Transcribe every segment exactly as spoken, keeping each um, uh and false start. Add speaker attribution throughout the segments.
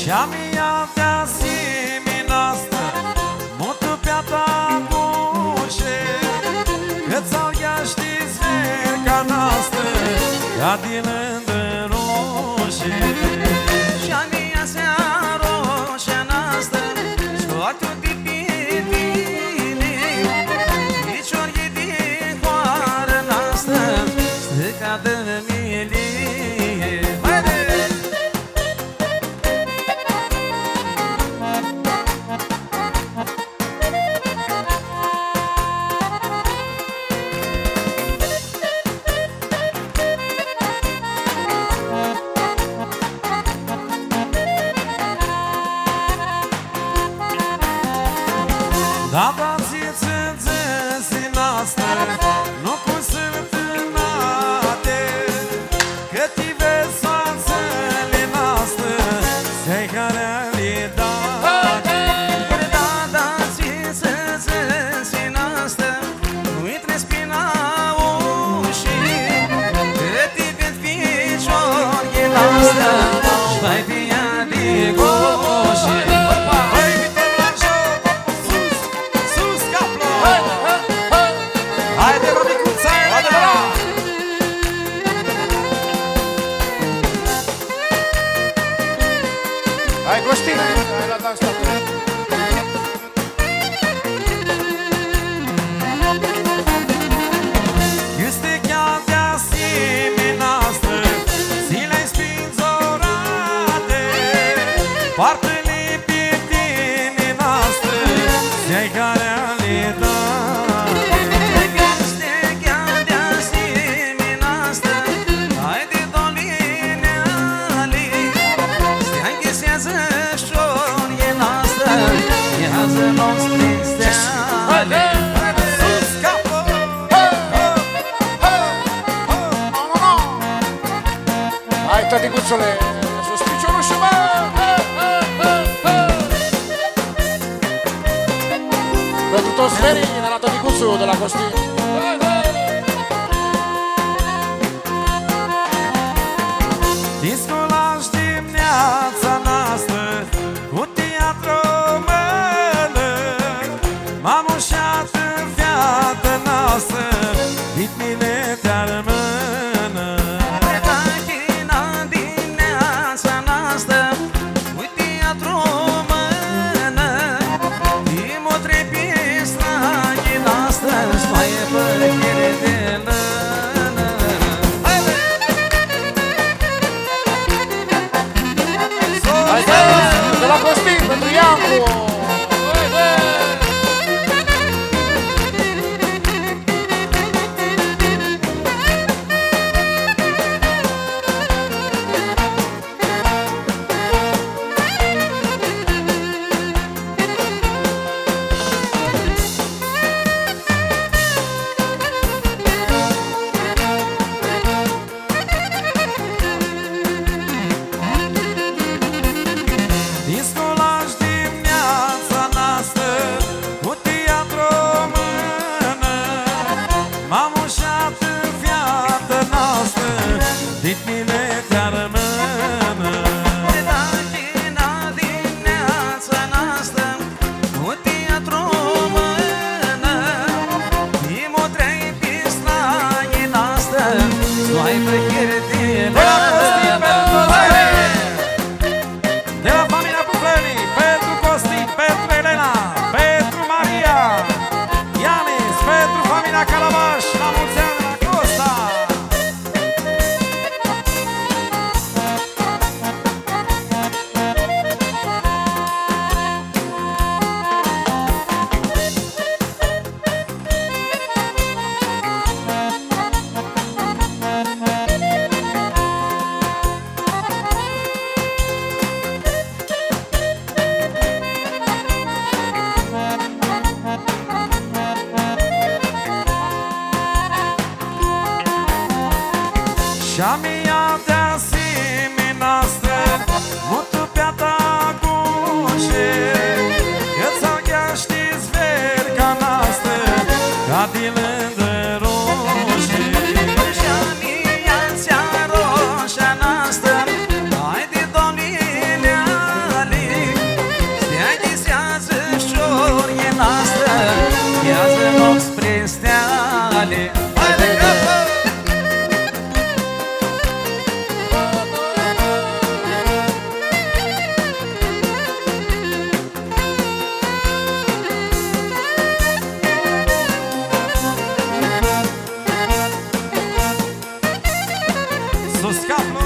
Speaker 1: Și-a mia te-a siminastă, mutu pe-a bușe, că ți-au gheaști zverca noastră, ca din îndărușe.
Speaker 2: Și-a mia se-a roșea noastră, scoate-o de pe tine, nici ori e din coară noastră, stâca de milie.
Speaker 1: Da, da, zi-ți-ți noastră, nu cu sântânate, că ti vezi soanțele noastră, se-i ca realitate.
Speaker 2: Da, da, zi-ți-ți noastră, nu-i spina ușii, că ti ved ficiorii noastră, și-vai pe ea de goșii.
Speaker 3: Hai, Costina, hai la dans toată.
Speaker 1: Este chiar de asemenea-stră, zile-i spinzorate, poartă-le pe tine noastră, se-ai ca realitate.
Speaker 2: Este chiar de asemenea-stră, hai de doline-ale, stea înghesează șorie noastră, ia-ți nostri steale.
Speaker 1: Sus capul!
Speaker 3: Hai, tăticuțule, sus piciorul și mă! Pentru toți ferii de la tăticuțul de la Costin.
Speaker 1: Discolaș dimineața noastră, cu teatru mână, m-am ușat în viața noastră, ritmile te-ar mână.
Speaker 2: Machina dimineața noastră, uite teatru mână, Imo trebuie slagii noastră, smaie părăchire de lână.
Speaker 3: Hai, de la Costin, pentru Iancu!
Speaker 1: Discolaș dimineața noastră, cu teatru mână, m-am ușat în viața noastră, ritmile te-ar mână.
Speaker 2: Machina dimineața noastră, cu teatru mână, Imo trebuie slagii noastră, smaie părăchire de lână.
Speaker 1: De la familia Bufleni, pentru Costin, pentru Elena, pentru Maria, Ianis, pentru familia Calabaș, la mulți ani la Costa. Și-a mia de asemenea-stră, mutu pe-a ta gușe, că ți-au gheaști zverca noastră, ca din îndărușe.
Speaker 2: Și-a mia ți-a roșea noastră, hai de domnile
Speaker 1: sus capul.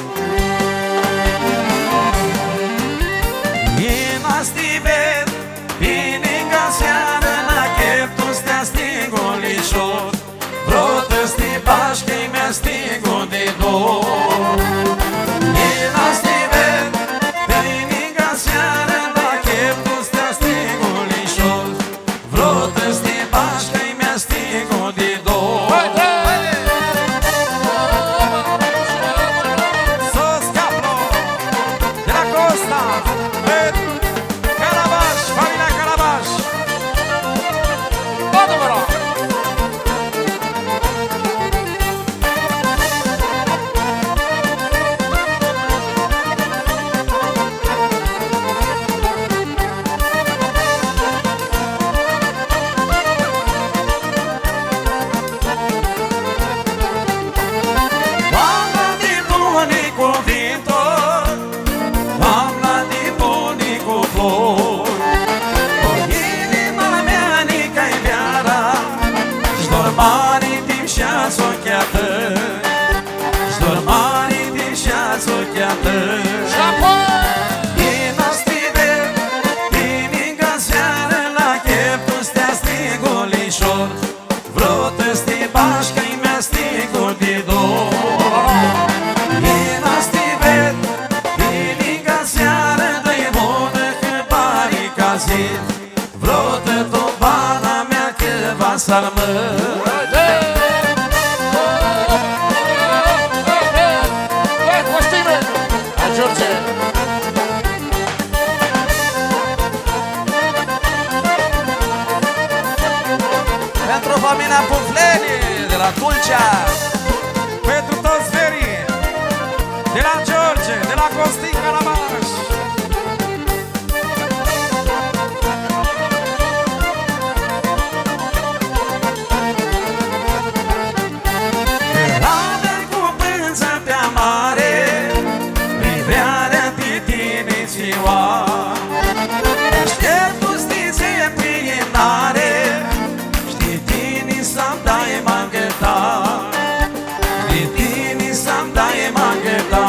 Speaker 2: Inastiver, pininga seară la cheptul stea stingolișor, vrotă sti bașcă-i mea stingul de dor. Inastiver, pininga seară la cheptul stea stingolișor, vrotă sti bașcă-i mea stingul de dor.
Speaker 1: Sus capul de la Costa pentru Calabaș, familia Calabaș.
Speaker 3: Adevărat!
Speaker 2: Doamna din bunicul viitor, doamna din bunicul flor, o inima mea nica-i viara, și dor mari timp și-ați ochiată, și dor mari timp și-ați ochiată.
Speaker 3: Și apoi!
Speaker 2: Inastiver, pininga seară la cheptul stea stingolișor, vrotă sti bașcă-i mea stingul de dor. Inastiver, pininga seară dă-i bună că pari ca zi, vrotă tobana mea că va salmă.
Speaker 3: Hai, Costime! Hai, George!
Speaker 2: Pentru familia Pufleni de la Tulcea,
Speaker 1: Pentru toți verii de la George, de la Costin Calabaș.
Speaker 2: radă cu pânză pe-a mare, livrarea pe tine ziua. Așteptul stițe prienare, știi tine să-mi dai mangăta, știi tine să-mi dai mangăta.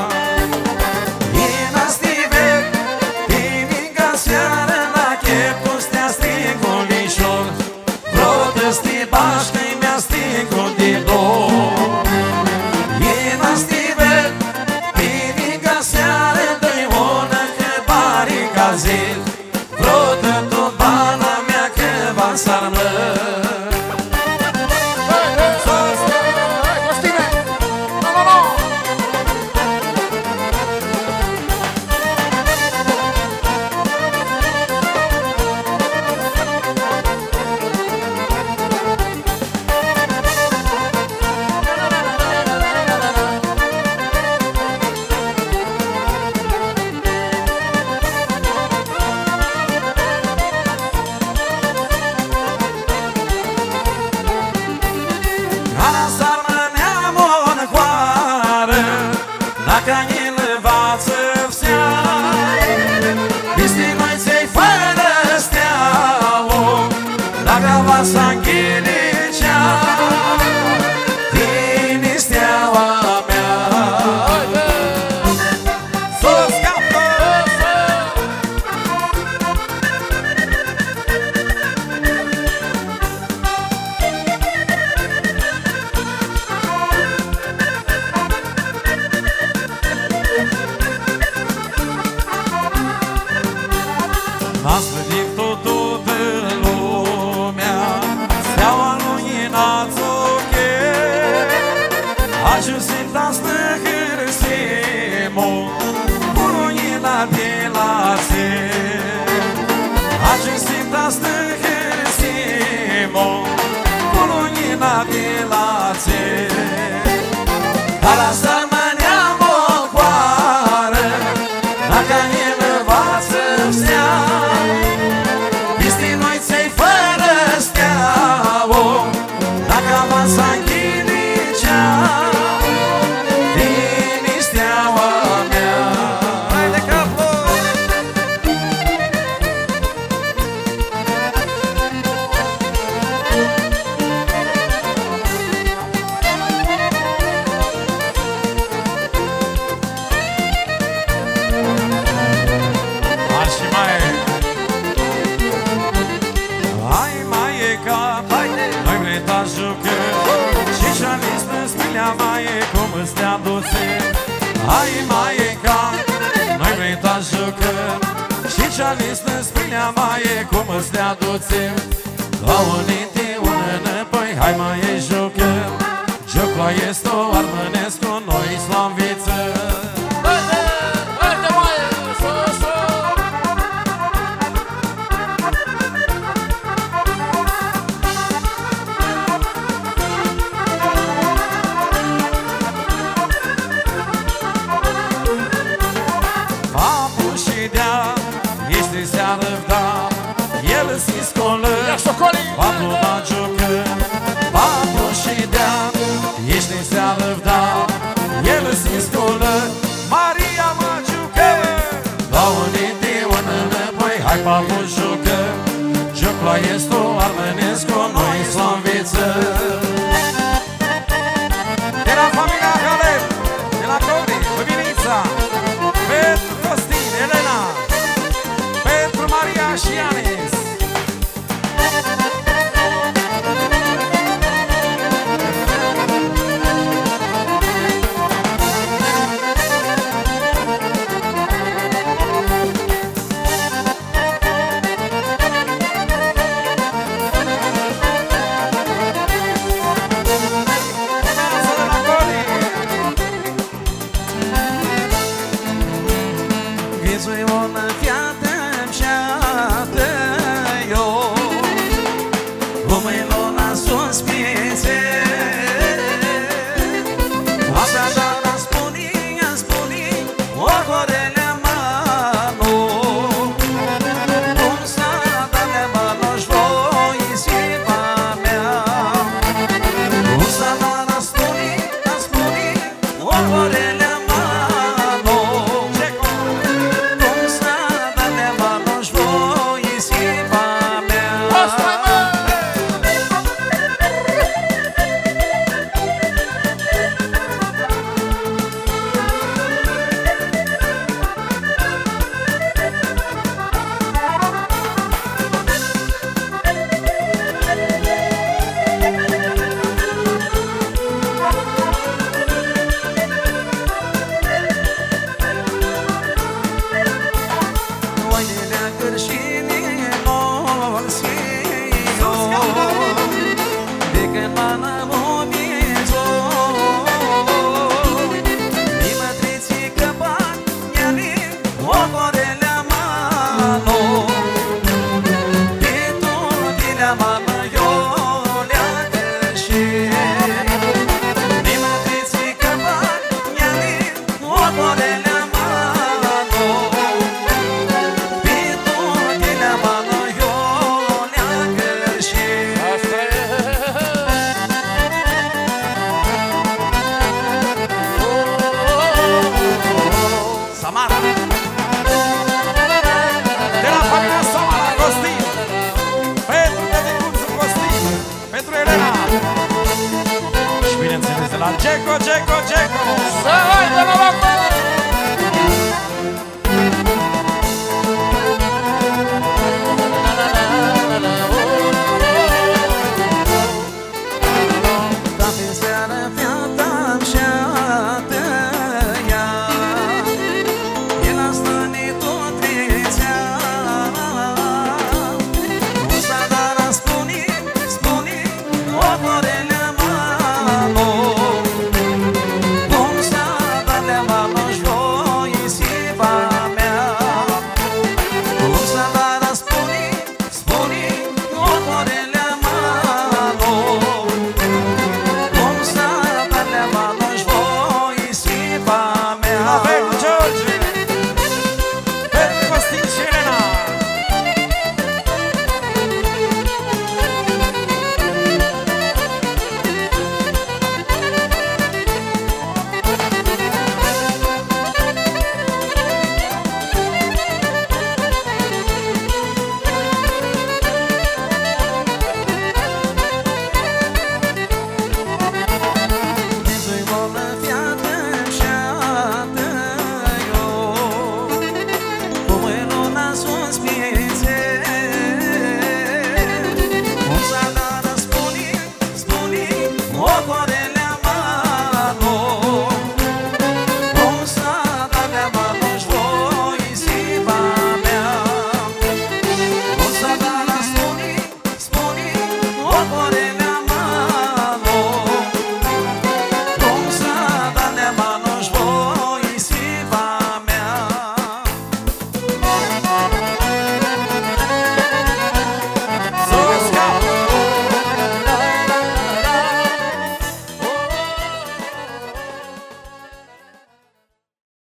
Speaker 2: Inastiver, pininga seară la cheptul stea stingolișor, vrotă sti bașcă-i mea stingul de dor. Inastiver, pininga seară dă-i bună că pari ca zi, vrotă tot bana mea că va sarmă.
Speaker 3: Hai, hai, hai, Costime! Nu, nu, nu!
Speaker 2: Ana sarmă neamon coară, dacă îl învață seara, piste noi ți-ai fără steaua, dacă va s-a-nghilicea, tine steaua mea.
Speaker 1: Sus capul.
Speaker 2: N-a slăvit totul de lumea, steaua lui Inațoche, ajuns în tastă hârsimul, cu ruina de la zi. Ajuns în tastă hârsimul, cu ruina de la zi. Dar asta rămânea mocoară, dacă el învață seara, piste noi ți-ai fără steaua, dacă avansa ghilicea, vine steaua mea. Hai de capul! cum îți te aduce. Hai Maica, noi vrem să jucăm. Și ce-a listă spinea Maie, cum îți te aduce. La unite, un înapoi, hai Maie jucăm. Jocul este o armănesc cu noi slaviță.
Speaker 3: Se scolă,
Speaker 2: Papu va jucă, papu și dea. Ești în seară, da, el se scolă.
Speaker 1: Maria mă jucă.
Speaker 2: La unite, un înapoi, hai papu jucă. Jocul este o armănesc cu noi slaviță.
Speaker 1: De la familia Halep, de la Cori, Luminița, pentru Costin, Elena, pentru Maria și Ianis. De la familia Samara, Costin, pentru Tăticuțul Costin, pentru Elena. Și bineînțeles de la Geco, Geco, Geco.
Speaker 3: să haide la